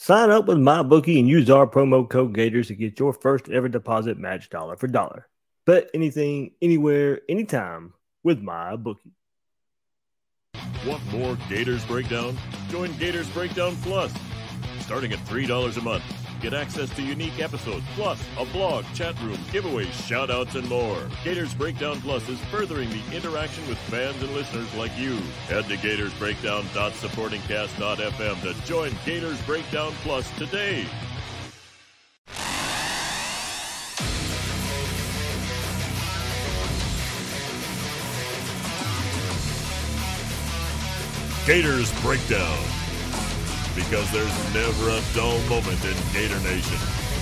Sign up with MyBookie and use our promo code Gators to get your first ever deposit match dollar for dollar. Bet anything, anywhere, anytime with MyBookie. Want more Gators Breakdown? Join Gators Breakdown Plus. Starting at $3 a month, get access to unique episodes, plus a blog, chat room, giveaways, shout-outs, and more. Gators Breakdown Plus is furthering the interaction with fans and listeners like you. Head to GatorsBreakdown.supportingcast.fm to join Gators Breakdown Plus today. Gators Breakdown, because there's never a dull moment in Gator Nation.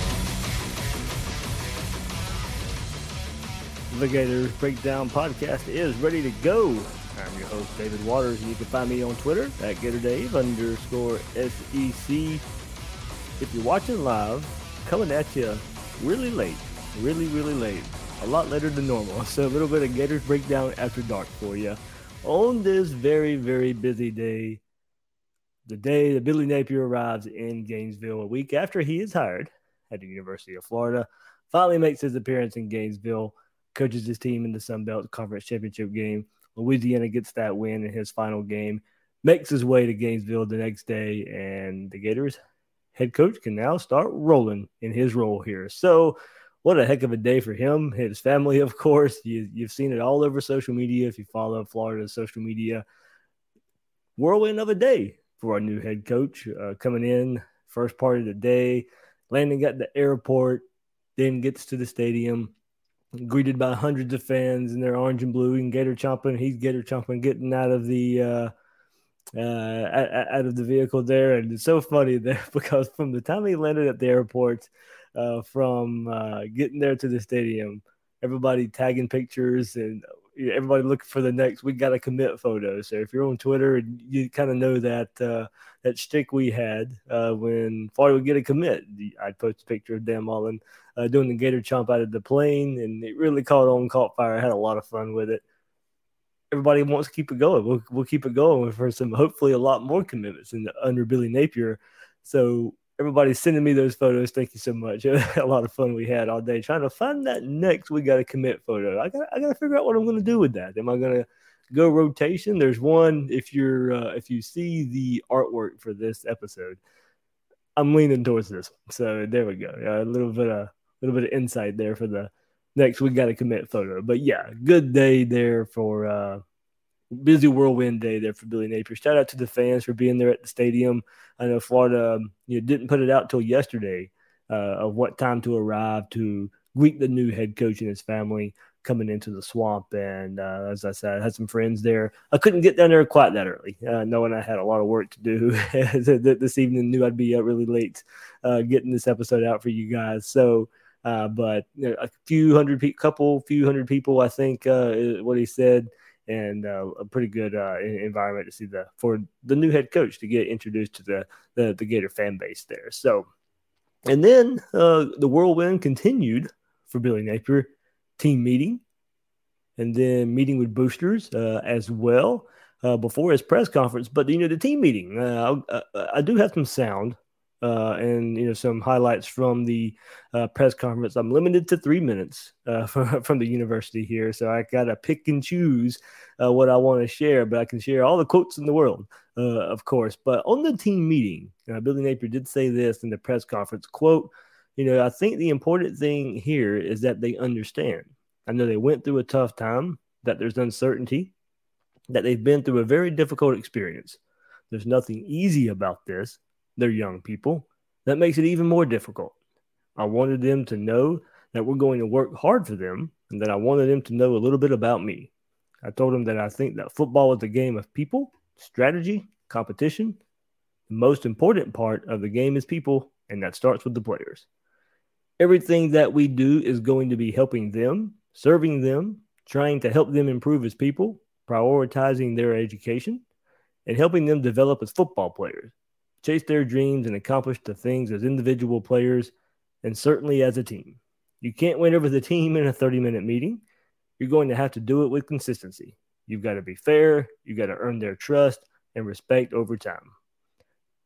The Gators Breakdown podcast is ready to go. I'm your host, David Waters, and you can find me on Twitter at GatorDave_SEC. If you're watching live, coming at you really late, really late, a lot later than normal. So a little bit of Gators Breakdown after dark for you on this very busy day. The day that Billy Napier arrives in Gainesville a week after he is hired at the University of Florida, finally makes his appearance in Gainesville, coaches his team in the Sun Belt Conference Championship game. Louisiana gets that win in his final game, makes his way to Gainesville the next day, and the Gators head coach can now start rolling in his role here. So what a heck of a day for him, his family, of course. You've seen it all over social media if you follow Florida's social media. Whirlwind of a day for our new head coach, coming in first part of the day, landing at the airport, then gets to the stadium, greeted by hundreds of fans in their orange and blue and Gator chomping. He's Gator chomping, getting out of the vehicle there. And it's so funny there because from the time he landed at the airport, from getting there to the stadium, everybody tagging pictures and everybody looking for the next "we got to commit" photo. So if you're on Twitter, you kind of know that that shtick we had when Florida would get a commit. I'd post a picture of Dan Mullen doing the Gator chomp out of the plane, and it really caught fire. I had a lot of fun with it. Everybody wants to keep it going. We'll keep it going for some, hopefully, a lot more commitments under Billy Napier. So everybody's sending me those photos. Thank you so much. A lot of fun we had all day trying to find that next "we got to commit" photo. I got to figure out what I'm going to do with that. Am I going to go rotation? There's one. If you see the artwork for this episode, I'm leaning towards this. So there we go. A little bit of insight there for the next "we got to commit" photo. But yeah, good day there for busy whirlwind day there for Billy Napier. Shout out to the fans for being there at the stadium. I know Florida didn't put it out till yesterday of what time to arrive to greet the new head coach and his family coming into the swamp. And as I said, I had some friends there. I couldn't get down there quite that early, knowing I had a lot of work to do this evening. Knew I'd be up really late getting this episode out for you guys. So, but a few hundred people, I think, is what he said. And a pretty good environment to see for the new head coach to get introduced to the Gator fan base there. So, and then the whirlwind continued for Billy Napier, team meeting, and then meeting with boosters as well before his press conference. But the team meeting, I do have some sound and some highlights from the press conference. I'm limited to 3 minutes from the university here, so I gotta pick and choose what I want to share. But I can share all the quotes in the world, of course. But on the team meeting, Billy Napier did say this in the press conference, quote, I think the important thing here is that they understand. I know they went through a tough time, that there's uncertainty, that they've been through a very difficult experience. There's nothing easy about this. They're young people. That makes it even more difficult. I wanted them to know that we're going to work hard for them and that I wanted them to know a little bit about me. I told them that I think that football is a game of people, strategy, competition. The most important part of the game is people, and that starts with the players. Everything that we do is going to be helping them, serving them, trying to help them improve as people, prioritizing their education, and helping them develop as football players, chase their dreams, and accomplish the things as individual players, and certainly as a team. You can't win over the team in a 30-minute meeting. You're going to have to do it with consistency. You've got to be fair. You've got to earn their trust and respect over time.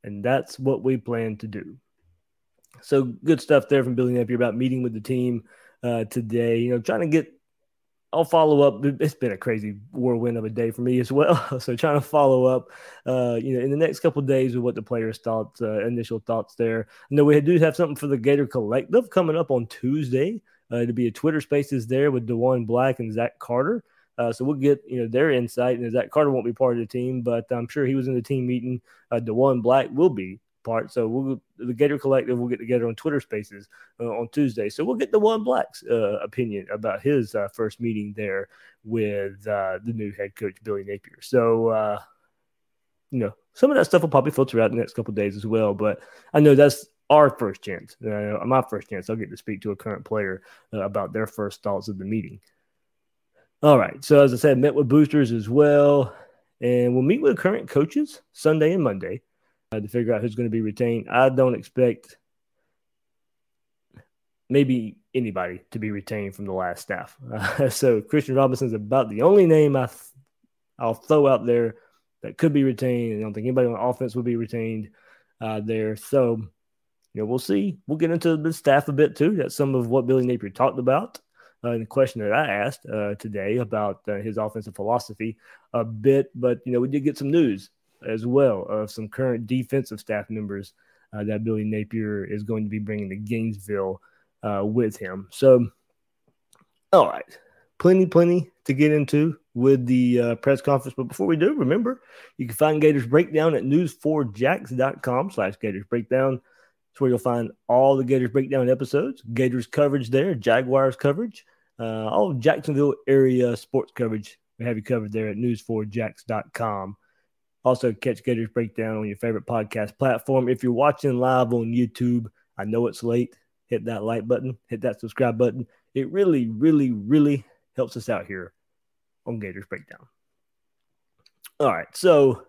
And that's what we plan to do. So good stuff there from Billy Napier about meeting with the team today. You know, trying to get – I'll follow up. It's been a crazy whirlwind of a day for me as well. So trying to follow up, in the next couple of days with what the players' thoughts, initial thoughts there. I know we do have something for the Gator Collective coming up on Tuesday. To be a Twitter Spaces there with DeJuan Black and Zach Carter. So we'll get their insight. And Zach Carter won't be part of the team, but I'm sure he was in the team meeting. DeJuan Black will be part. So the Gator Collective will get together on Twitter Spaces on Tuesday. So we'll get DeJuan Black's opinion about his first meeting there with the new head coach, Billy Napier. So, some of that stuff will probably filter out in the next couple of days as well. But I know that's our first chance. My first chance, I'll get to speak to a current player about their first thoughts of the meeting. All right. So as I said, met with boosters as well. And we'll meet with current coaches Sunday and Monday to figure out who's going to be retained. I don't expect maybe anybody to be retained from the last staff. So Christian Robinson's about the only name I'll throw out there that could be retained. I don't think anybody on offense will be retained there. So, we'll see. We'll get into the staff a bit too. That's some of what Billy Napier talked about in the question that I asked today about his offensive philosophy a bit. But, we did get some news as well of some current defensive staff members that Billy Napier is going to be bringing to Gainesville with him. So, all right. Plenty to get into with the press conference. But before we do, remember, you can find Gators Breakdown at news4jax.com/Gators Breakdown. That's where you'll find all the Gators Breakdown episodes, Gators coverage there, Jaguars coverage, all Jacksonville area sports coverage. We have you covered there at news4jax.com. Also, catch Gators Breakdown on your favorite podcast platform. If you're watching live on YouTube, I know it's late. Hit that like button, hit that subscribe button. It really, really, really helps us out here on Gators Breakdown. All right, so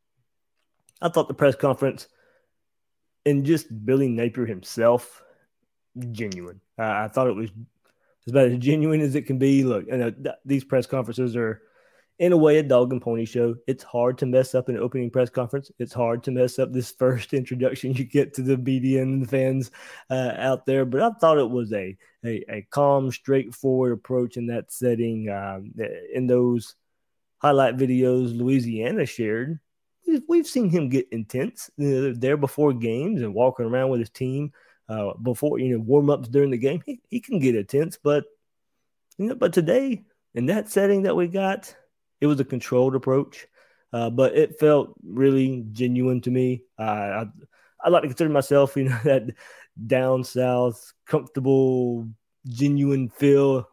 I thought the press conference and just Billy Napier himself, genuine. I thought it was about as genuine as it can be. Look, these press conferences are, in a way, a dog and pony show. It's hard to mess up an opening press conference. It's hard to mess up this first introduction you get to the media and the fans out there. But I thought it was a calm, straightforward approach in that setting. In those highlight videos Louisiana shared, we've seen him get intense there before games and walking around with his team before warm-ups during the game. He can get intense, but today in that setting that we got, it was a controlled approach, but it felt really genuine to me. I like to consider myself, that down south, comfortable, genuine feel.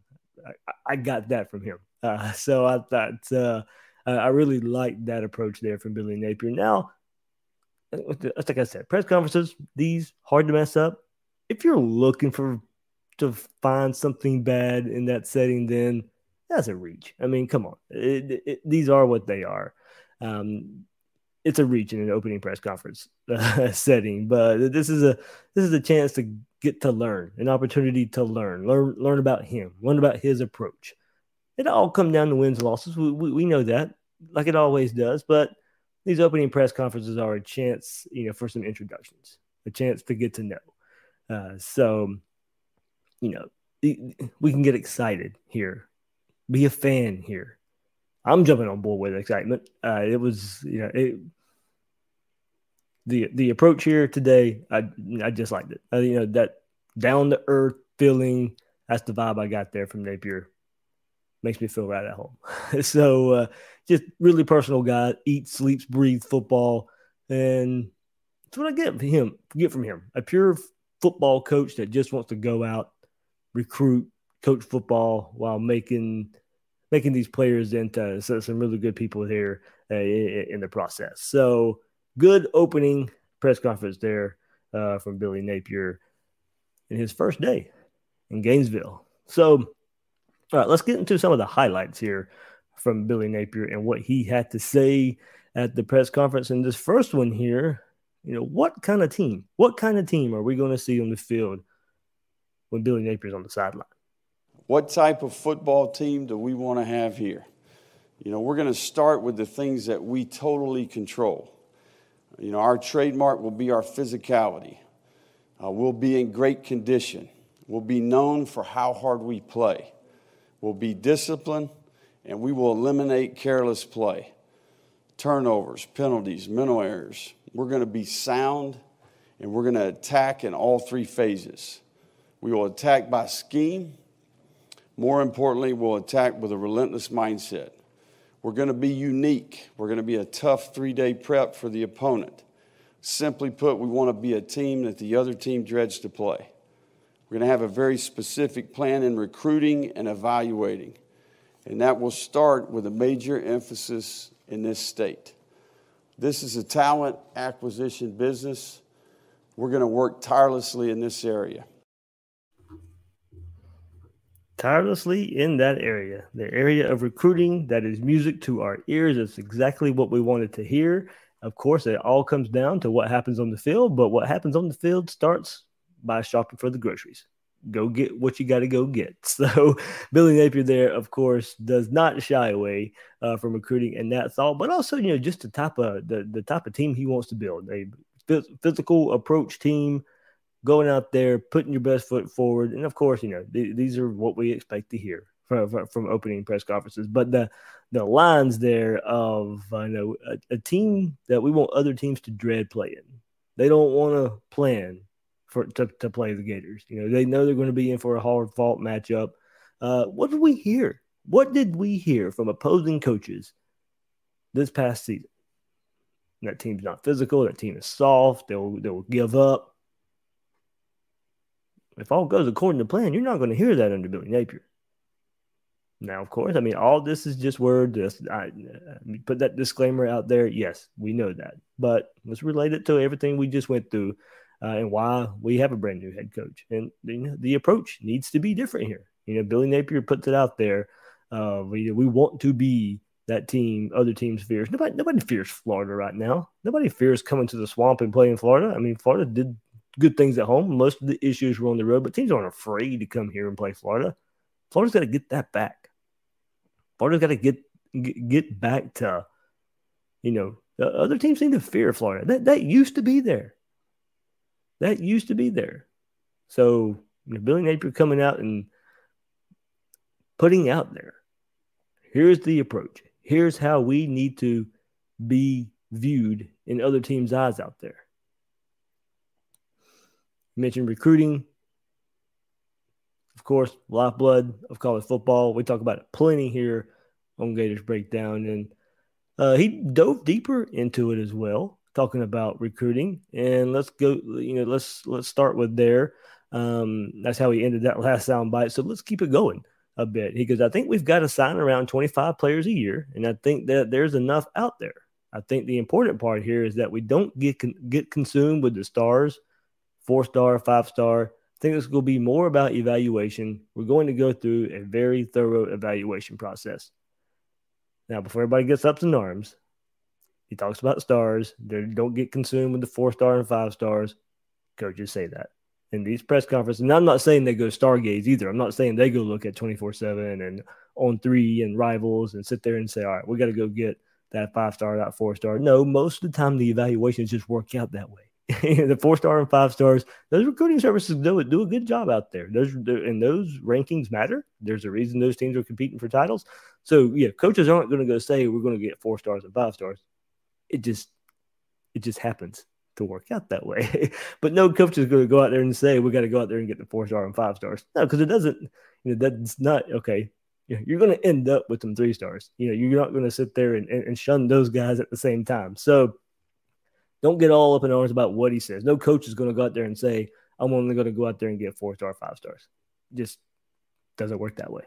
I got that from him. So I thought I really liked that approach there from Billy Napier. Now, like I said, press conferences, these hard to mess up. If you're looking to find something bad in that setting, then that's a reach. I mean, come on. These are what they are. It's a reach in an opening press conference setting, but this is a chance to get to learn, an opportunity to learn about him, learn about his approach. It all comes down to wins and losses. We know that, like it always does. But these opening press conferences are a chance, for some introductions, a chance to get to know. So, we can get excited here, be a fan here. I'm jumping on board with excitement. It was, the approach here today. I just liked it. That down to earth feeling. That's the vibe I got there from Napier. Makes me feel right at home. So just really personal guy, eats, sleeps, breathes football. And that's what I get from him. A pure football coach that just wants to go out, recruit, coach football while making these players into some really good people here in the process. So good opening press conference there from Billy Napier in his first day in Gainesville. So, all right, let's get into some of the highlights here from Billy Napier and what he had to say at the press conference. And this first one here, what kind of team are we going to see on the field when Billy Napier's on the sideline? What type of football team do we want to have here? We're going to start with the things that we totally control. Our trademark will be our physicality. We'll be in great condition. We'll be known for how hard we play. We'll be disciplined, and we will eliminate careless play, turnovers, penalties, mental errors. We're going to be sound, and we're going to attack in all three phases. We will attack by scheme. More importantly, we'll attack with a relentless mindset. We're going to be unique. We're going to be a tough 3-day prep for the opponent. Simply put, we want to be a team that the other team dreads to play. We're going to have a very specific plan in recruiting and evaluating, and that will start with a major emphasis in this state. This is a talent acquisition business. We're going to work tirelessly in this area. Tirelessly in that area, the area of recruiting that is music to our ears. It's exactly what we wanted to hear. Of course, it all comes down to what happens on the field, but what happens on the field starts by shopping for the groceries. Go get what you got to go get. So Billy Napier there, of course, does not shy away from recruiting, and that's all. But also, just the type of team he wants to build, a physical approach team, going out there, putting your best foot forward. And of course, these are what we expect to hear from opening press conferences. But the lines there of a team that we want other teams to dread playing. They don't want to plan to play the Gators. They know they're going to be in for a hard-fought matchup. What did we hear? What did we hear from opposing coaches this past season? That team's not physical. That team is soft. They'll give up. If all goes according to plan, you're not going to hear that under Billy Napier. Now, of course, all this is just word. I put that disclaimer out there. Yes, we know that. But let's relate it to everything we just went through and why we have a brand new head coach. And the approach needs to be different here. Billy Napier puts it out there. We want to be that team other teams fears. Nobody fears Florida right now. Nobody fears coming to the Swamp and playing Florida. Florida did good things at home. Most of the issues were on the road, but teams aren't afraid to come here and play Florida. Florida's got to get that back. Florida's got to get back to, the other teams need to fear Florida. That used to be there. That used to be there. So Billy Napier coming out and putting out there, here's the approach. Here's how we need to be viewed in other teams' eyes out there. You mentioned recruiting. Of course, lifeblood of college football. We talk about it plenty here on Gators Breakdown. And he dove deeper into it as well, talking about recruiting. And let's go, let's start with there. That's how he ended that last soundbite. So let's keep it going a bit. He goes, I think we've got to sign around 25 players a year. And I think that there's enough out there. I think the important part here is that we don't get consumed with the stars, 4-star, 5-star. I think it's going to be more about evaluation. We're going to go through a very thorough evaluation process. Now, before everybody gets up in arms, he talks about stars. They don't get consumed with the 4-star and 5 stars. Coaches say that in these press conferences. And I'm not saying they go stargaze either. I'm not saying they go look at 24/7 and On3 and Rivals and sit there and say, all right, we got to go get that 5-star, that 4-star. No, most of the time the evaluations just work out that way. The 4-star and 5 stars, those recruiting services do a good job out there. Those rankings matter. There's a reason those teams are competing for titles. So yeah, coaches aren't going to go say we're going to get 4 stars and 5 stars. It just happens to work out that way. But no coach is going to go out there and say we got to go out there and get the 4-star and 5 stars. No, because it doesn't. That's not okay. You're going to end up with some 3 stars. You're not going to sit there and shun those guys at the same time. So don't get all up in arms about what he says. No coach is going to go out there and say, I'm only going to go out there and get 4-star, 5 stars. Just doesn't work that way.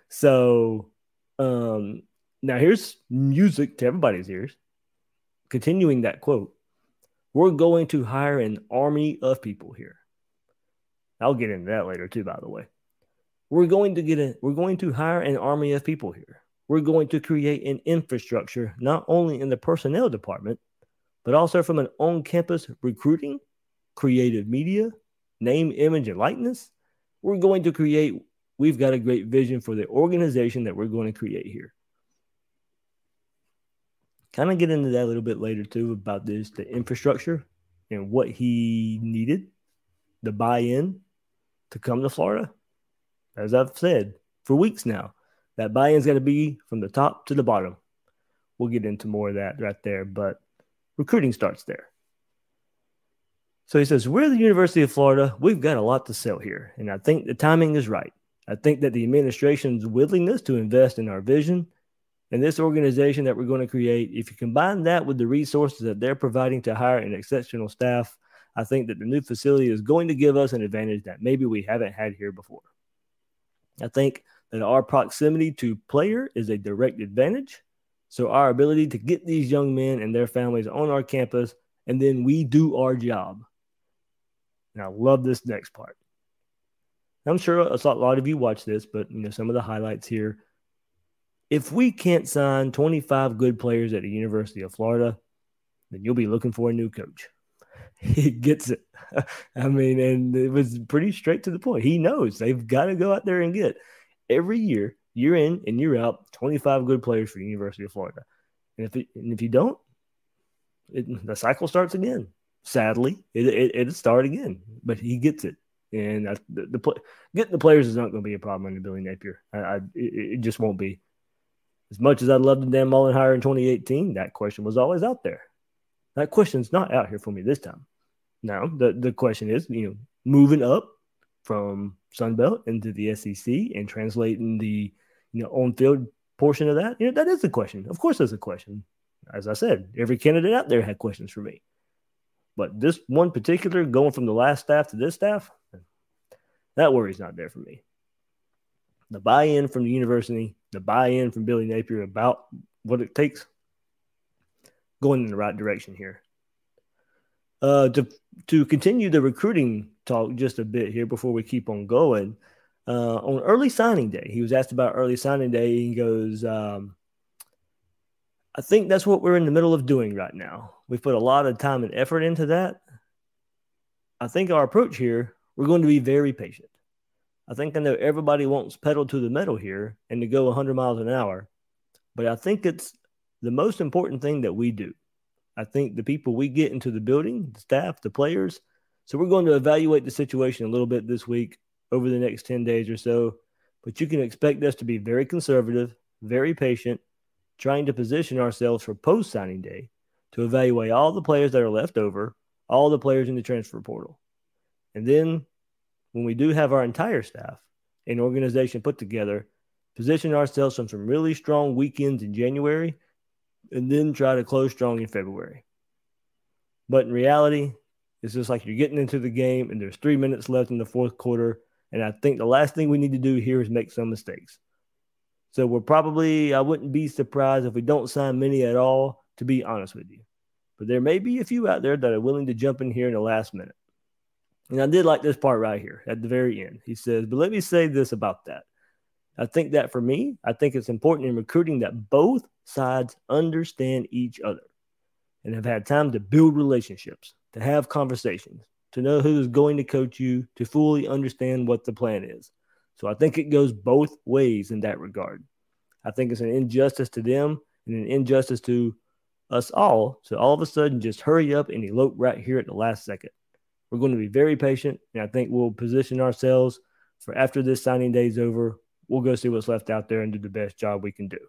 So now here's music to everybody's ears. Continuing that quote, we're going to hire an army of people here. I'll get into that later too, by the way. We're going to hire an army of people here. We're going to create an infrastructure, not only in the personnel department, but also from an on-campus recruiting, creative media, name, image, and likeness. We've got a great vision for the organization that we're going to create here. Kind of get into that a little bit later too about the infrastructure and what he needed, the buy-in to come to Florida. As I've said for weeks now, that buy-in's got to be from the top to the bottom. We'll get into more of that right there, but recruiting starts there. So he says, we're the University of Florida. We've got a lot to sell here, and I think the timing is right. I think that the administration's willingness to invest in our vision and this organization that we're going to create, if you combine that with the resources that they're providing to hire an exceptional staff, I think that the new facility is going to give us an advantage that maybe we haven't had here before. I think that our proximity to player is a direct advantage. So our ability to get these young men and their families on our campus, and then we do our job. And I love this next part. I'm sure a lot of you watch this, but some of the highlights here. If we can't sign 25 good players at the University of Florida, then you'll be looking for a new coach. He gets it. I mean, and it was pretty straight to the point. He knows they've got to go out there and get every year in and year out, 25 good players for the University of Florida. And if you don't, the cycle starts again. Sadly, it'll start again. But he gets it. And getting the players is not going to be a problem under Billy Napier. It just won't be. As much as I'd love the Dan Mullen hire in 2018, that question was always out there. That question's not out here for me this time. Now, the question is, moving up from Sunbelt into the SEC and translating the, on-field portion of that, that is a question. Of course there's a question. As I said, every candidate out there had questions for me. But this one particular, going from the last staff to this staff, that worry's not there for me. The buy-in from the university, the buy-in from Billy Napier about what it takes, going in the right direction here. To continue the recruiting talk just a bit here before we keep on going, on early signing day, he was asked about early signing day. He goes, I think that's what we're in the middle of doing right now. We've put a lot of time and effort into that. I think our approach here, we're going to be very patient. I know everybody wants pedal to the metal here and to go 100 miles an hour, but I think it's the most important thing that we do. I think the people we get into the building, the staff, the players. So we're going to evaluate the situation a little bit this week over the next 10 days or so, but you can expect us to be very conservative, very patient, trying to position ourselves for post-signing day to evaluate all the players that are left over, all the players in the transfer portal. And then when we do have our entire staff and organization put together, position ourselves on some really strong weekends in January and then try to close strong in February. But in reality, it's just like you're getting into the game and there's 3 minutes left in the fourth quarter. And I think the last thing we need to do here is make some mistakes. So I wouldn't be surprised if we don't sign many at all, to be honest with you. But there may be a few out there that are willing to jump in here in the last minute. And I did like this part right here at the very end. He says, but let me say this about that. I think that for me, I think it's important in recruiting that both sides understand each other and have had time to build relationships, to have conversations, to know who's going to coach you, to fully understand what the plan is. So I think it goes both ways in that regard. I think it's an injustice to them and an injustice to us all to all of a sudden just hurry up and elope right here at the last second. We're going to be very patient, and I think we'll position ourselves for after this signing day is over, we'll go see what's left out there and do the best job we can do.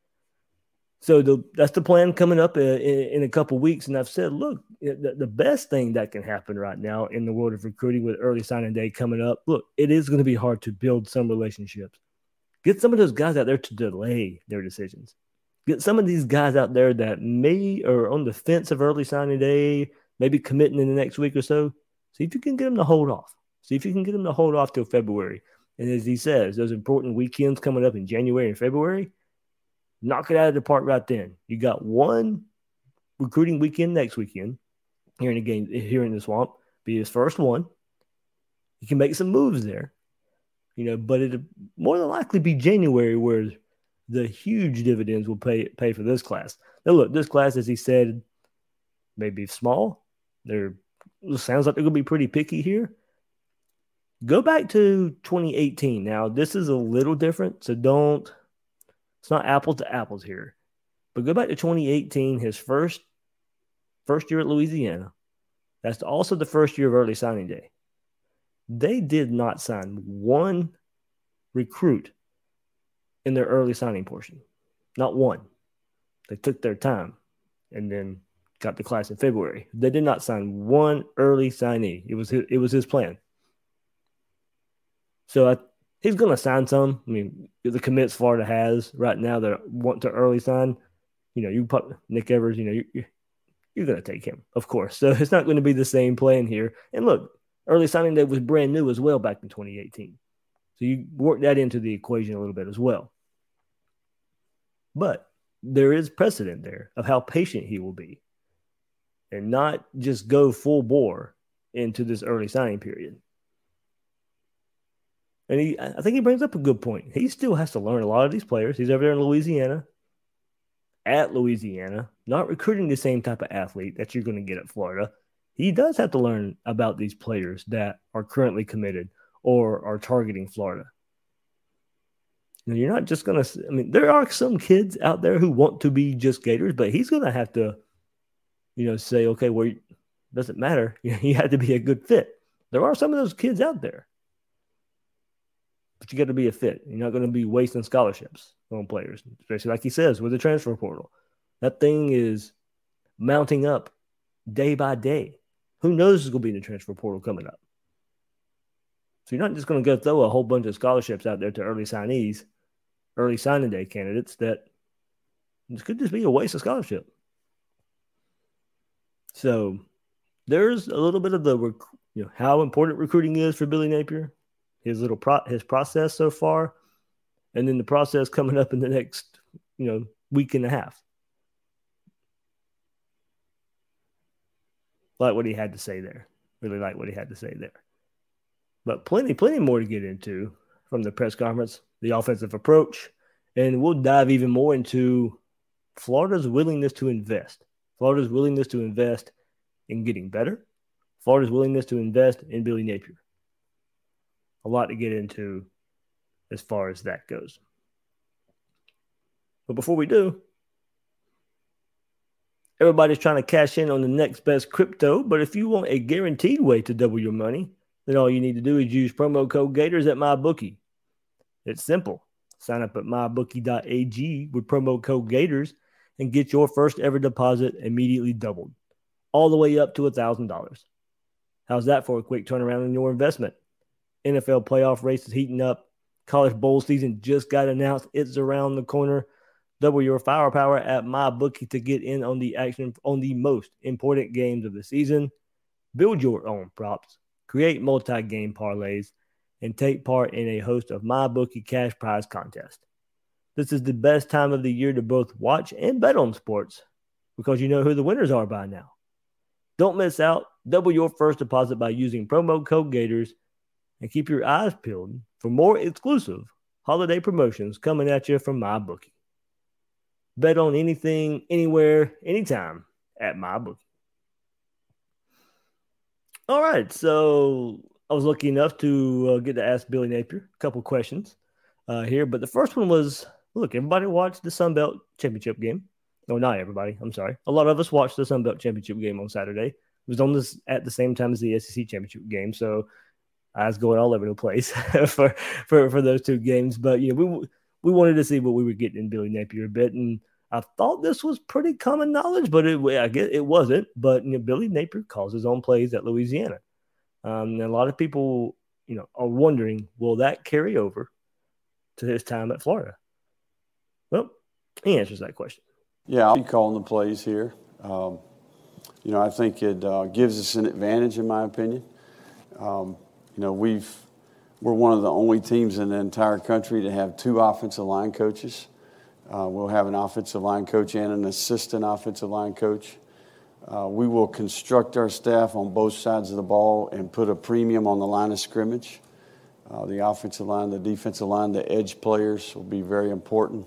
So that's the plan coming up in a couple weeks. And I've said, look, the best thing that can happen right now in the world of recruiting with early signing day coming up, look, it is going to be hard to build some relationships. Get some of those guys out there to delay their decisions. Get some of these guys out there that may are on the fence of early signing day, maybe committing in the next week or so. See if you can get them to hold off. See if you can get them to hold off till February. And as he says, those important weekends coming up in January and February, knock it out of the park right then. You got one recruiting weekend next weekend here in the Swamp. Be his first one. You can make some moves there. But it'll more than likely be January where the huge dividends will pay for this class. Now look, this class, as he said, may be small. It sounds like they're going to be pretty picky here. Go back to 2018. Now, this is a little different, so it's not apples to apples here. But go back to 2018, his first year at Louisiana. That's also the first year of early signing day. They did not sign one recruit in their early signing portion. Not one. They took their time and then got the class in February. They did not sign one early signee. It was his plan. So he's going to sign some. I mean, the commits Florida has right now that want to early sign, you put Nick Evers, you're going to take him, of course. So it's not going to be the same plan here. And look, early signing day was brand new as well back in 2018. So you work that into the equation a little bit as well. But there is precedent there of how patient he will be and not just go full bore into this early signing period. And I think he brings up a good point. He still has to learn a lot of these players. He's over there in Louisiana, not recruiting the same type of athlete that you're going to get at Florida. He does have to learn about these players that are currently committed or are targeting Florida. You're not just going to, there are some kids out there who want to be just Gators, but he's going to have to, say, okay, well, it doesn't matter. You have to be a good fit. There are some of those kids out there, but you got to be a fit. You're not going to be wasting scholarships on players, especially like he says with the transfer portal. That thing is mounting up day by day. Who knows who's going to be in the transfer portal coming up? So you're not just going to go throw a whole bunch of scholarships out there to early signees, early signing day candidates that this could just be a waste of scholarship. So there's a little bit of the how important recruiting is for Billy Napier, his process so far, and then the process coming up in the next week and a half. Like what he had to say there. Really like what he had to say there. But plenty more to get into from the press conference, the offensive approach, and we'll dive even more into Florida's willingness to invest. Florida's willingness to invest in getting better. Florida's willingness to invest in Billy Napier. A lot to get into as far as that goes. But before we do, everybody's trying to cash in on the next best crypto, but if you want a guaranteed way to double your money, then all you need to do is use promo code Gators at MyBookie. It's simple. Sign up at mybookie.ag with promo code Gators and get your first ever deposit immediately doubled, all the way up to $1,000. How's that for a quick turnaround in your investment? NFL playoff race is heating up. College bowl season just got announced. It's around the corner. Double your firepower at MyBookie to get in on the action on the most important games of the season. Build your own props, create multi-game parlays, and take part in a host of MyBookie cash prize contests. This is the best time of the year to both watch and bet on sports because you know who the winners are by now. Don't miss out. Double your first deposit by using promo code Gators and keep your eyes peeled for more exclusive holiday promotions coming at you from MyBookie. Bet on anything, anywhere, anytime at MyBookie. All right, so I was lucky enough to get to ask Billy Napier a couple questions here, but the first one was, look, everybody watched the Sun Belt Championship game. No, not everybody. I'm sorry. A lot of us watched the Sun Belt Championship game on Saturday. It was on this at the same time as the SEC Championship game, so I was going all over the place for those two games. But we wanted to see what we were getting in Billy Napier a bit, and I thought this was pretty common knowledge, but I guess it wasn't. But Billy Napier calls his own plays at Louisiana. And a lot of people, are wondering, will that carry over to his time at Florida? Well, he answers that question. Yeah, I'll be calling the plays here. I think it gives us an advantage, in my opinion. We're one of the only teams in the entire country to have two offensive line coaches. We'll have an offensive line coach and an assistant offensive line coach. We will construct our staff on both sides of the ball and put a premium on the line of scrimmage. The offensive line, the defensive line, the edge players will be very important.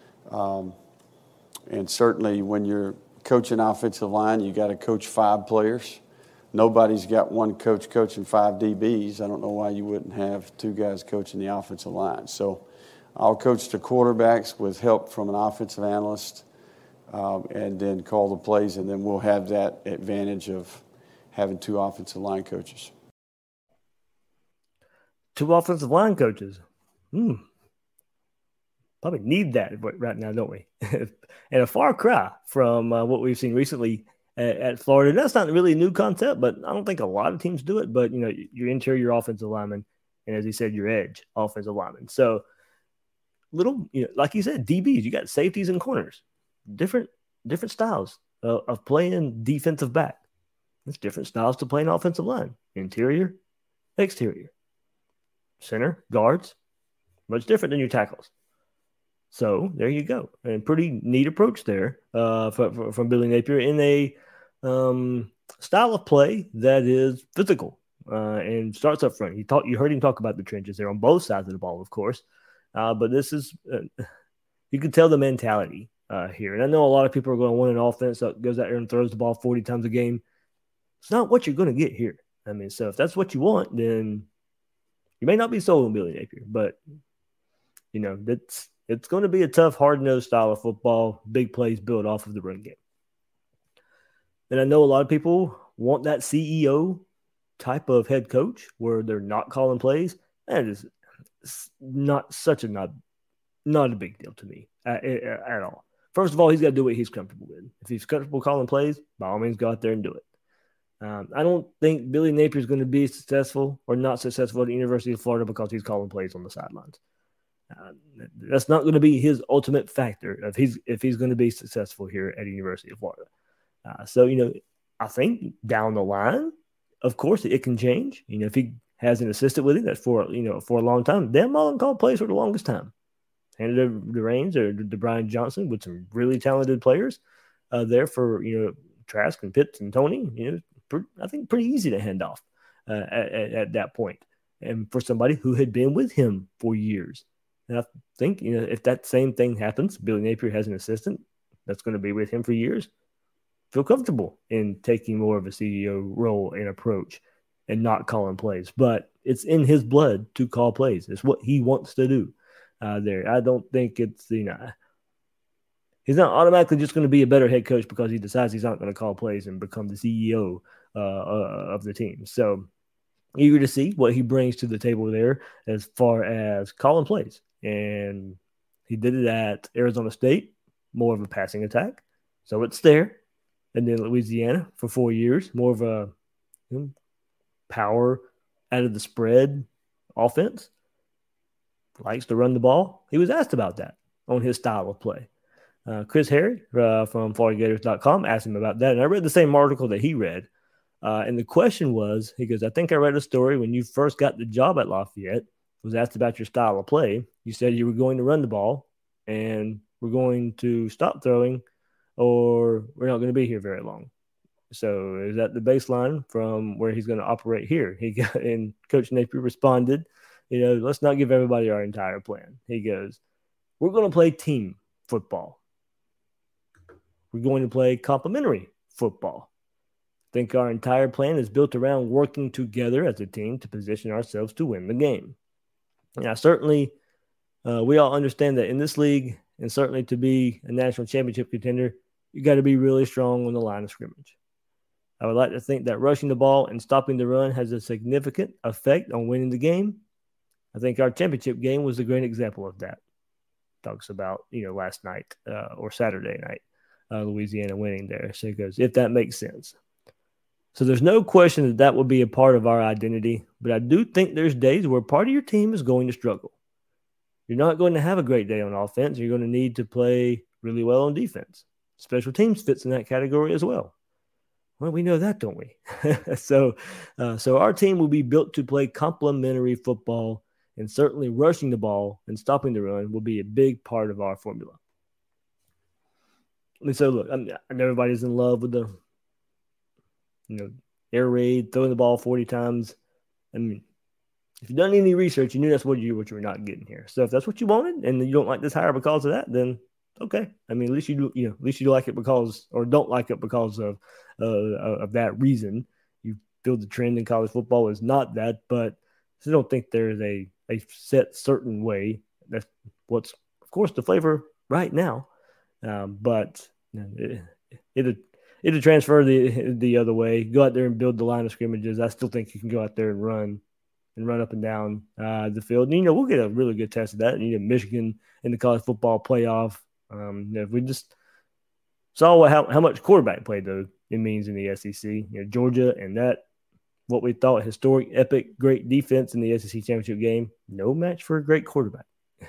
And certainly when you're coaching offensive line, you got to coach 5 players. Nobody's got one coach coaching 5 DBs. I don't know why you wouldn't have 2 guys coaching the offensive line. So I'll coach the quarterbacks with help from an offensive analyst. and then call the plays, and then we'll have that advantage of having 2 offensive line coaches. 2 offensive line coaches. Probably need that right now, don't we? And a far cry from what we've seen recently at Florida. That's not really a new concept, but I don't think a lot of teams do it. But, your interior offensive lineman, and as he said, your edge offensive lineman. So little, like you said, DBs, you got safeties and corners, different styles of playing defensive back. There's different styles to playing offensive line, interior, exterior, center, guards, much different than your tackles. So there you go. And pretty neat approach there from Billy Napier in a style of play that is physical and starts up front. You heard him talk about the trenches there on both sides of the ball, of course. But this is you can tell the mentality here. And I know a lot of people are going to want an offense that goes out there and throws the ball 40 times a game. It's not what you're going to get here. I mean, so if that's what you want, then you may not be sold on Billy Napier. But, it's going to be a tough, hard-nosed style of football, big plays built off of the run game. And I know a lot of people want that CEO type of head coach where they're not calling plays. That is not a big deal to me at all. First of all, he's got to do what he's comfortable with. If he's comfortable calling plays, by all means, go out there and do it. I don't think Billy Napier is going to be successful or not successful at the University of Florida because he's calling plays on the sidelines. That's not going to be his ultimate factor if he's going to be successful here at the University of Florida. So I think down the line, of course, it can change. If he has an assistant with him that's for a long time, Dan Mullen called plays for the longest time. Handed the reins to Brian Johnson with some really talented players there for Trask and Pitts and Tony. I think pretty easy to hand off at that point, and for somebody who had been with him for years. And I think, if that same thing happens, Billy Napier has an assistant that's going to be with him for years, feel comfortable in taking more of a CEO role and approach and not calling plays. But it's in his blood to call plays. It's what he wants to do there. I don't think it's, he's not automatically just going to be a better head coach because he decides he's not going to call plays and become the CEO of the team. So eager to see what he brings to the table there as far as calling plays. And he did it at Arizona State, more of a passing attack. So it's there. And then Louisiana for 4 years, more of a power out of the spread offense. Likes to run the ball. He was asked about that on his style of play. Chris Harry from FloridaGators.com asked him about that. And I read the same article that he read. And the question was, he goes, I think I read a story when you first got the job at Lafayette, was asked about your style of play. You said you were going to run the ball and we're going to stop throwing or we're not going to be here very long. So is that the baseline from where he's going to operate here? And Coach Napier responded, let's not give everybody our entire plan. He goes, we're going to play team football. We're going to play complementary football. I think our entire plan is built around working together as a team to position ourselves to win the game. Now, certainly, we all understand that in this league, and certainly to be a national championship contender, you got to be really strong on the line of scrimmage. I would like to think that rushing the ball and stopping the run has a significant effect on winning the game. I think our championship game was a great example of that. Talks about, last night or Saturday night, Louisiana winning there. So he goes, if that makes sense. So there's no question that will be a part of our identity, but I do think there's days where part of your team is going to struggle. You're not going to have a great day on offense. You're going to need to play really well on defense. Special teams fits in that category as well. Well, we know that, don't we? So our team will be built to play complementary football, and certainly rushing the ball and stopping the run will be a big part of our formula. And so, look, I know everybody's in love with the air raid, throwing the ball 40 times. I mean, if you've done any research, you knew that's what you were not getting here. So if that's what you wanted and you don't like this hire because of that, then okay. I mean, at least you do like it because, or don't like it because of that reason. You feel the trend in college football is not that, but I don't think there's a set certain way. That's what's, of course, the flavor right now. But It'll transfer the other way. Go out there and build the line of scrimmages. I still think you can go out there and run up and down the field. And, we'll get a really good test of that. Michigan in the college football playoff. If we just saw how much quarterback play, though, it means in the SEC. Georgia and that, what we thought historic, epic, great defense in the SEC championship game, no match for a great quarterback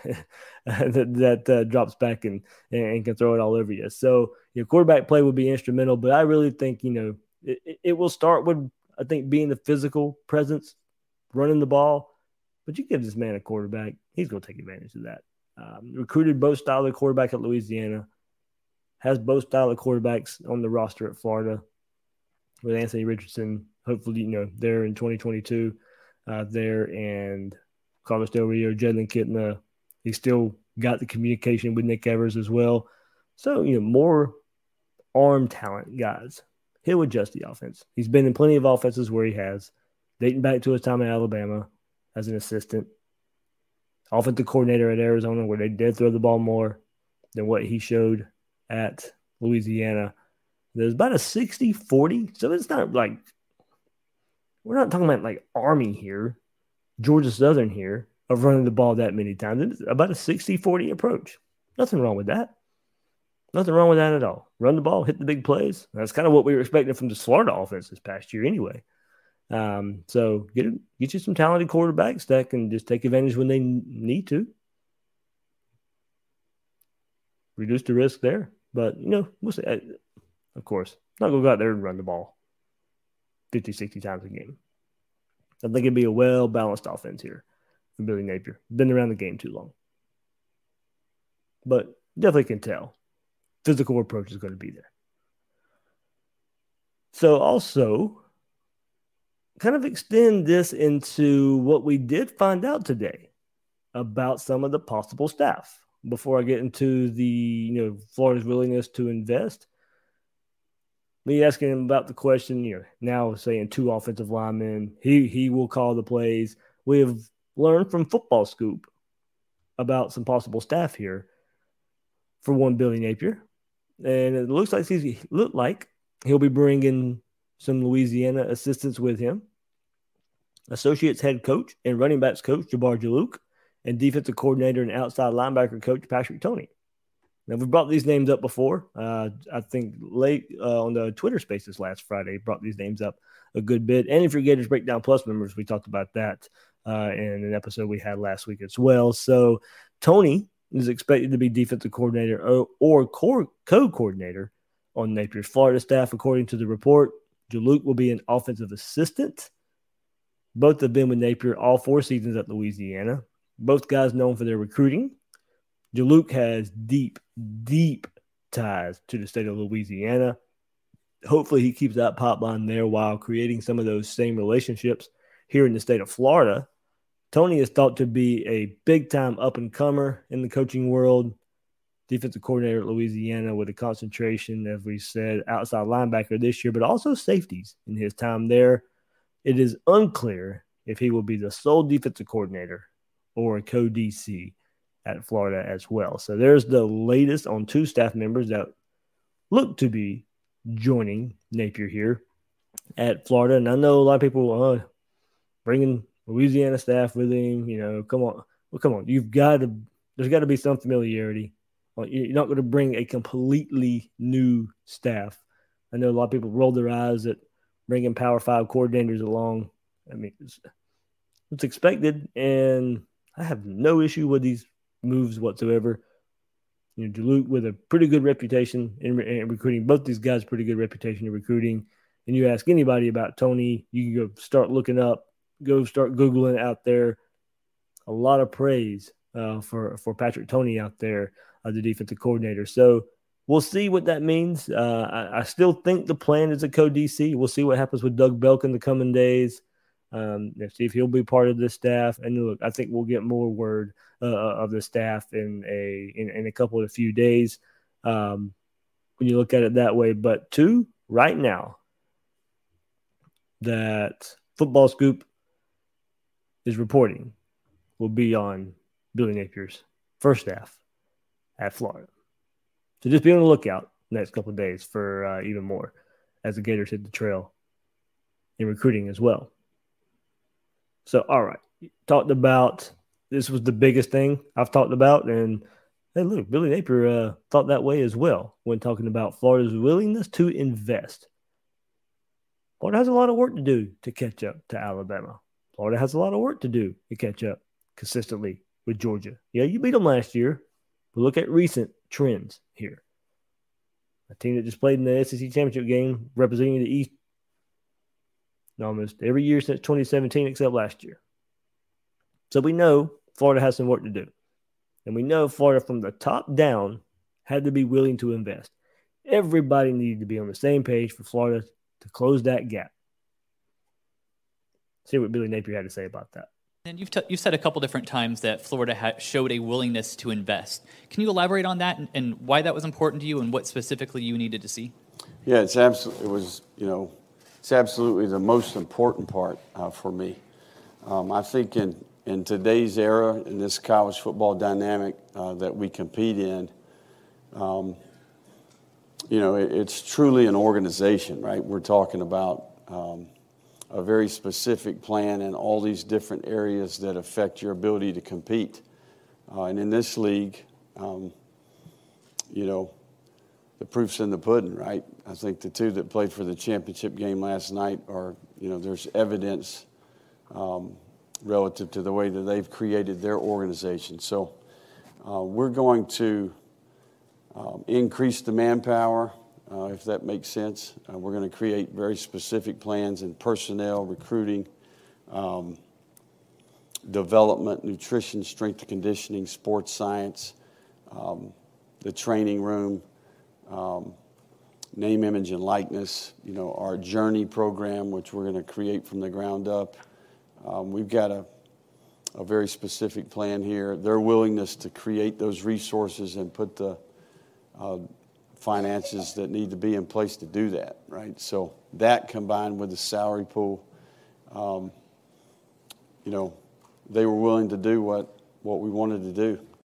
that drops back and can throw it all over you. So quarterback play would be instrumental, but I really think it will start with, I think, being the physical presence, running the ball. But you give this man a quarterback, he's going to take advantage of that. Recruited both style of quarterback at Louisiana, has both style of quarterbacks on the roster at Florida with Anthony Richardson. Hopefully, there in 2022, there, and Carlos Del Rio, Jalen Kitna. He's still got the communication with Nick Evers as well. So, more arm talent guys. He'll adjust the offense. He's been in plenty of offenses where he has, dating back to his time in Alabama as an assistant, offensive coordinator at Arizona, where they did throw the ball more than what he showed at Louisiana. There's about a 60-40. So it's not like, we're not talking about like Army here, Georgia Southern here, of running the ball that many times. It's about a 60-40 approach. Nothing wrong with that. Nothing wrong with that at all. Run the ball, hit the big plays. That's kind of what we were expecting from the Florida offense this past year anyway. So get you some talented quarterbacks that can just take advantage when they need to. Reduce the risk there. But, we'll see. Of course, not going to go out there and run the ball 50, 60 times a game. I think it'd be a well-balanced offense here for Billy Napier. Been around the game too long. But definitely can tell. Physical approach is going to be there. So also, kind of extend this into what we did find out today about some of the possible staff. Before I get into the, Florida's willingness to invest, me asking him about the question, now saying 2 offensive linemen, he will call the plays. We have learned from Football Scoop about some possible staff here for one Billy Napier. And it looks like he'll be bringing some Louisiana assistants with him. Associates head coach and running backs coach Jabbar Jaluk, and defensive coordinator and outside linebacker coach Patrick Toney. Now, we brought these names up before. I think late on the Twitter Spaces last Friday, brought these names up a good bit. And if you're Gators Breakdown Plus members, we talked about that in an episode we had last week as well. So Toney is expected to be defensive coordinator or co-coordinator on Napier's Florida staff, according to the report. Jaluk will be an offensive assistant. Both have been with Napier all 4 seasons at Louisiana. Both guys known for their recruiting. Jaluk has deep, deep ties to the state of Louisiana. Hopefully he keeps that pipeline there while creating some of those same relationships here in the state of Florida. Toney is thought to be a big-time up-and-comer in the coaching world. Defensive coordinator at Louisiana with a concentration, as we said, outside linebacker this year, but also safeties in his time there. It is unclear if he will be the sole defensive coordinator or a co-DC at Florida as well. So there's the latest on 2 staff members that look to be joining Napier here at Florida. And I know a lot of people bringing Louisiana staff with him. Come on. Well, come on. There's got to be some familiarity. You're not going to bring a completely new staff. I know a lot of people roll their eyes at bringing Power 5 coordinators along. I mean, it's expected, and I have no issue with these moves whatsoever. Jaluk with a pretty good reputation in recruiting. Both these guys pretty good reputation in recruiting. And you ask anybody about Toney, you can go start looking up, go start Googling out there. A lot of praise for Patrick Toney out there, the defensive coordinator. So we'll see what that means. I still think the plan is a co-DC. We'll see what happens with Doug Belk in the coming days. See if he'll be part of this staff. And look, I think we'll get more word of the staff in a couple of few days when you look at it that way. But 2 right now that Football Scoop is reporting will be on Billy Napier's first staff at Florida. So just be on the lookout. next couple of days for even more as the Gators hit the trail in recruiting as well. So, all right, talked about this was the biggest thing I've talked about, and hey, look, Billy Napier thought that way as well when talking about Florida's willingness to invest. Florida has a lot of work to do to catch up to Alabama. Florida has a lot of work to do to catch up consistently with Georgia. Yeah, you beat them last year, but look at recent trends here. A team that just played in the SEC championship game representing the East almost every year since 2017 except last year. So we know Florida has some work to do. And we know Florida from the top down had to be willing to invest. Everybody needed to be on the same page for Florida to close that gap. See what Billy Napier had to say about that. And you've said a couple different times that Florida showed a willingness to invest. Can you elaborate on that and why that was important to you and what specifically you needed to see? Yeah, it's absolutely the most important part for me. I think in today's era, in this college football dynamic that we compete in, it's truly an organization, right? We're talking about a very specific plan in all these different areas that affect your ability to compete. And in this league, the proof's in the pudding, right? I think the two that played for the championship game last night are, there's evidence relative to the way that they've created their organization. So we're going to increase the manpower, if that makes sense. We're going to create very specific plans in personnel, recruiting, development, nutrition, strength and conditioning, sports science, the training room, name, image, and likeness, our journey program, which we're going to create from the ground up. We've got a very specific plan here. Their willingness to create those resources and put the finances that need to be in place to do that, right? So that combined with the salary pool, they were willing to do what we wanted to do.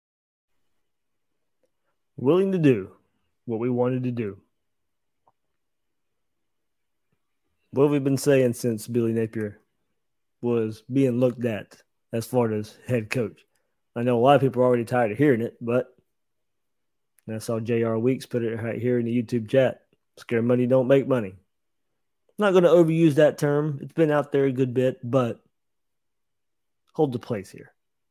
Willing to do what we wanted to do. What have we been saying since Billy Napier was being looked at as Florida's head coach? I know a lot of people are already tired of hearing it, but I saw J.R. Weeks put it right here in the YouTube chat. Scare money don't make money. I'm not going to overuse that term. It's been out there a good bit, but hold the place here.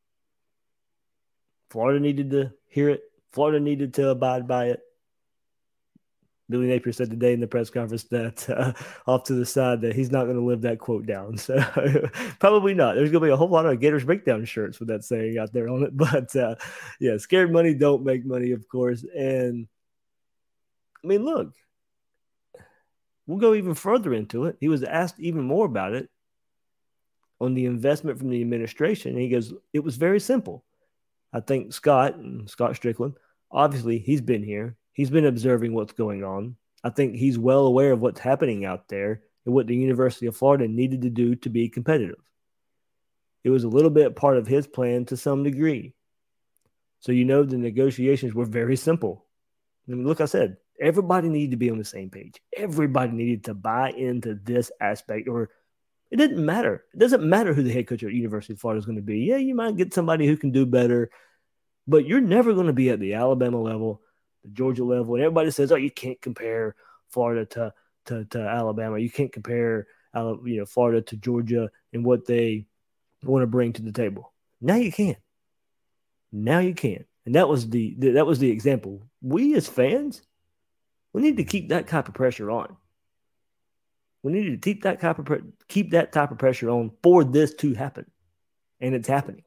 Florida needed to hear it. Florida needed to abide by it. Billy Napier said today in the press conference that off to the side that he's not going to live that quote down. So probably not. There's going to be a whole lot of Gators Breakdown shirts with that saying out there on it. But, scared money don't make money, of course. And, look, we'll go even further into it. He was asked even more about it on the investment from the administration. And he goes, it was very simple. I think Scott Strickland, obviously he's been here. He's been observing what's going on. I think he's well aware of what's happening out there and what the University of Florida needed to do to be competitive. It was a little bit part of his plan to some degree. So the negotiations were very simple. Look, I said, everybody needed to be on the same page. Everybody needed to buy into this aspect, or it didn't matter. It doesn't matter who the head coach at University of Florida is going to be. Yeah, you might get somebody who can do better, but you're never going to be at the Alabama level, the Georgia level, and everybody says, "Oh, you can't compare Florida to Alabama. You can't compare Florida to Georgia and what they want to bring to the table." Now you can. Now you can, and that was the example. We as fans, we need to keep that type of pressure on. We need to keep that type of pressure on for this to happen, and it's happening.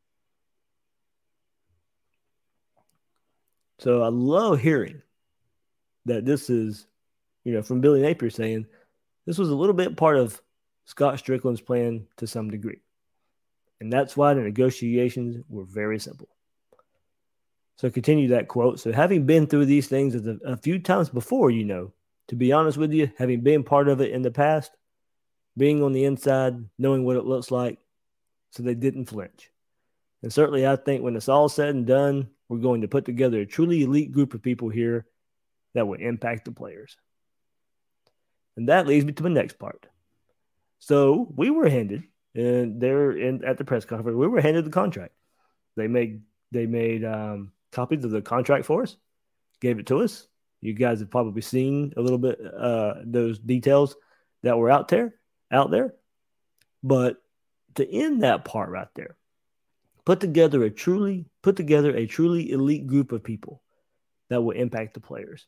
So I love hearing that this is, from Billy Napier saying this was a little bit part of Scott Strickland's plan to some degree. And that's why the negotiations were very simple. So continue that quote. So having been through these things a few times before, to be honest with you, having been part of it in the past, being on the inside, knowing what it looks like, so they didn't flinch. And certainly I think when it's all said and done, we're going to put together a truly elite group of people here that will impact the players. And that leads me to the next part. So we were handed, and at the press conference, we were handed the contract. They made copies of the contract for us, gave it to us. You guys have probably seen a little bit those details that were out there. But to end that part right there, put together a truly elite group of people that will impact the players.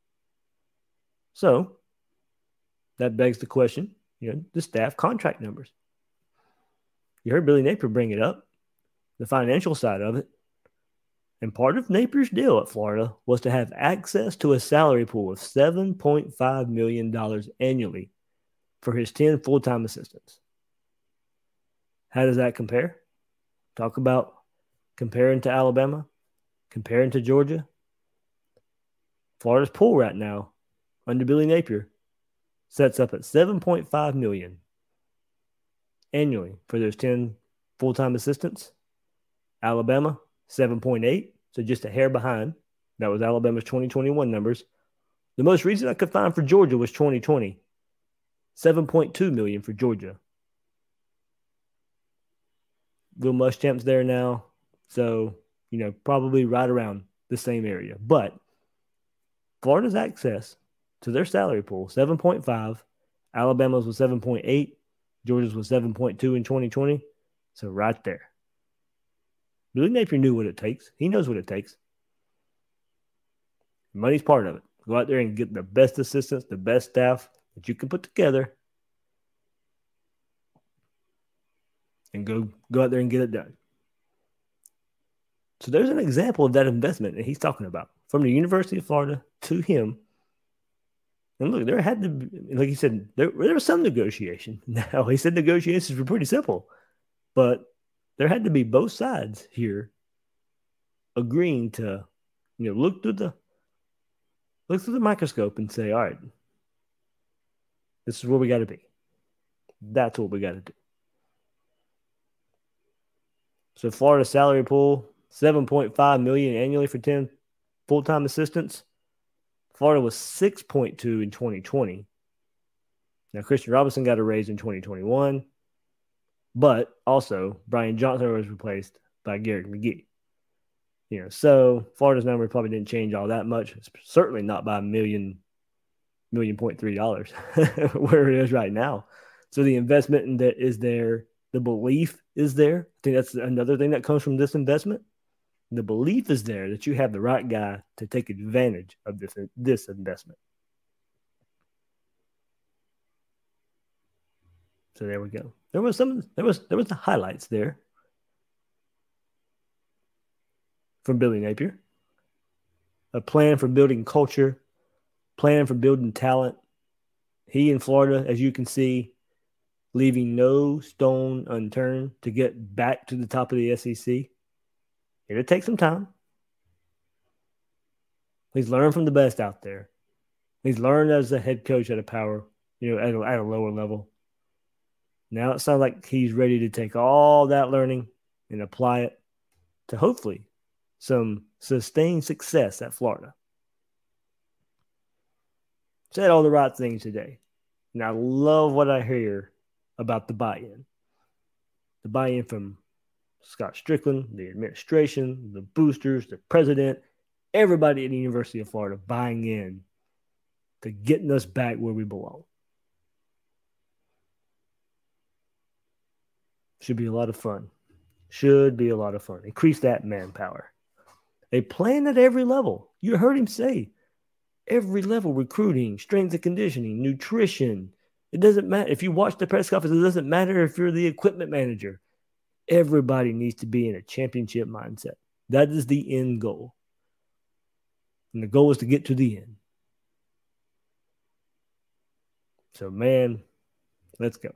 So that begs the question, the staff contract numbers. You heard Billy Napier bring it up, the financial side of it. And part of Napier's deal at Florida was to have access to a salary pool of $7.5 million annually for his 10 full-time assistants. How does that compare? Talk about comparing to Alabama, comparing to Georgia. Florida's pool right now, under Billy Napier, sets up at $7.5 million annually for those 10 full-time assistants. Alabama, 7.8, so just a hair behind. That was Alabama's 2021 numbers. The most recent I could find for Georgia was 2020, $7.2 million for Georgia. Will Muschamp's there now, so probably right around the same area. But Florida's access to their salary pool, 7.5. Alabama's was 7.8. Georgia's was 7.2 in 2020. So right there. Billy Napier knew what it takes. He knows what it takes. Money's part of it. Go out there and get the best assistants, the best staff that you can put together, and go out there and get it done. So there's an example of that investment that he's talking about from the University of Florida to him. And look, there had to be, like he said, there was some negotiation. Now, he said negotiations were pretty simple, but there had to be both sides here agreeing to, look through the microscope and say, all right, this is where we got to be. That's what we got to do. So Florida salary pool, $7.5 million annually for 10 full-time assistants. Florida was 6.2 in 2020. Now, Christian Robinson got a raise in 2021, but also Brian Johnson was replaced by Garrett McGee. So Florida's number probably didn't change all that much. It's certainly not by $1.3 million where it is right now. So the investment in that is there. The belief is there. I think that's another thing that comes from this investment. The belief is there that you have the right guy to take advantage of this investment. So there we go. There was the highlights there from Billy Napier. A plan for building culture, plan for building talent. He in Florida, as you can see, leaving no stone unturned to get back to the top of the SEC. It'll take some time. He's learned from the best out there. He's learned as a head coach at a power, at a lower level. Now it sounds like he's ready to take all that learning and apply it to hopefully some sustained success at Florida. Said all the right things today. And I love what I hear about the buy-in. The buy-in from Scott Strickland, the administration, the boosters, the president, everybody at the University of Florida buying in to getting us back where we belong. Should be a lot of fun. Increase that manpower. A plan at every level. You heard him say, every level, recruiting, strength and conditioning, nutrition. It doesn't matter. If you watch the press conference, it doesn't matter if you're the equipment manager. Everybody needs to be in a championship mindset. That is the end goal. And the goal is to get to the end. So, man, let's go.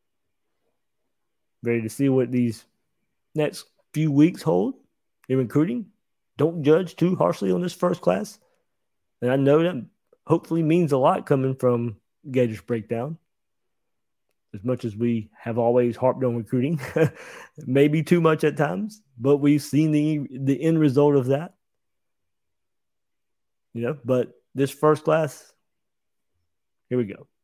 Ready to see what these next few weeks hold in recruiting. Don't judge too harshly on this first class. And I know that hopefully means a lot coming from Gators Breakdown. As much as we have always harped on recruiting, maybe too much at times, but we've seen the end result of that. But this first class, here we go.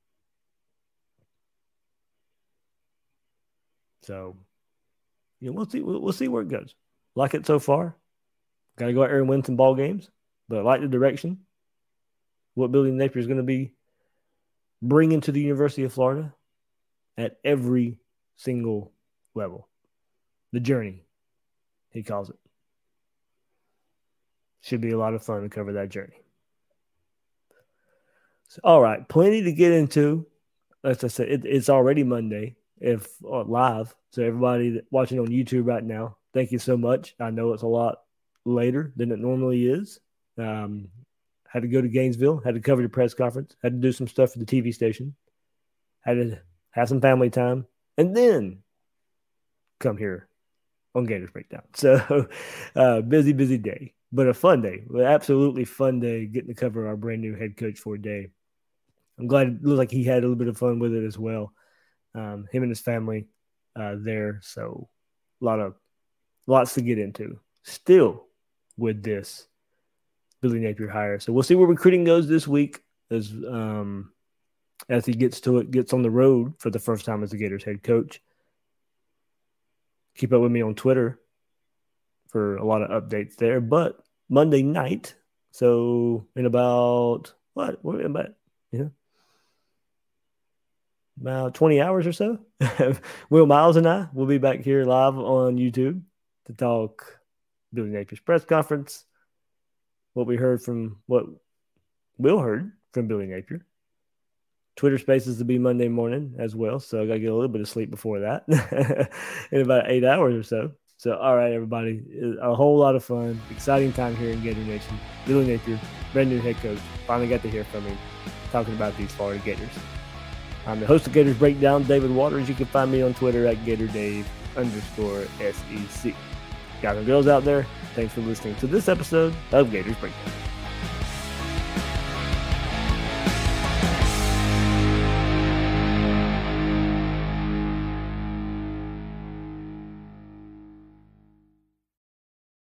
So, we'll see where it goes. Like it so far. Got to go out there and win some ball games, but I like the direction. What Billy Napier is going to be bringing to the University of Florida at every single level. The journey, he calls it. Should be a lot of fun to cover that journey. So, all right, plenty to get into. As I said, it's already Monday, if live. So everybody watching on YouTube right now, thank you so much. I know it's a lot later than it normally is. Had to go to Gainesville, had to cover the press conference, had to do some stuff for the TV station, had to have some family time, and then come here on Gators Breakdown. So busy day, but a fun day. Absolutely fun day getting to cover our brand new head coach for a day. I'm glad it looked like he had a little bit of fun with it as well. Him and his family there. So lots to get into still with this Billy Napier hire. So we'll see where recruiting goes this week as he gets on the road for the first time as the Gators head coach. Keep up with me on Twitter for a lot of updates there. But Monday night, so in about about 20 hours or so, Will Miles and I will be back here live on YouTube to talk Billy Napier's press conference, what Will heard from Billy Napier. Twitter Spaces will be Monday morning as well, so I got to get a little bit of sleep before that in about 8 hours or so. So, all right, everybody, a whole lot of fun, exciting time here in Gator Nation. Billy Napier, brand new head coach, finally got to hear from him talking about these Florida Gators. I'm the host of Gators Breakdown, David Waters. You can find me on Twitter at GatorDave_SEC. Guys and girls out there, thanks for listening to this episode of Gators Breakdown.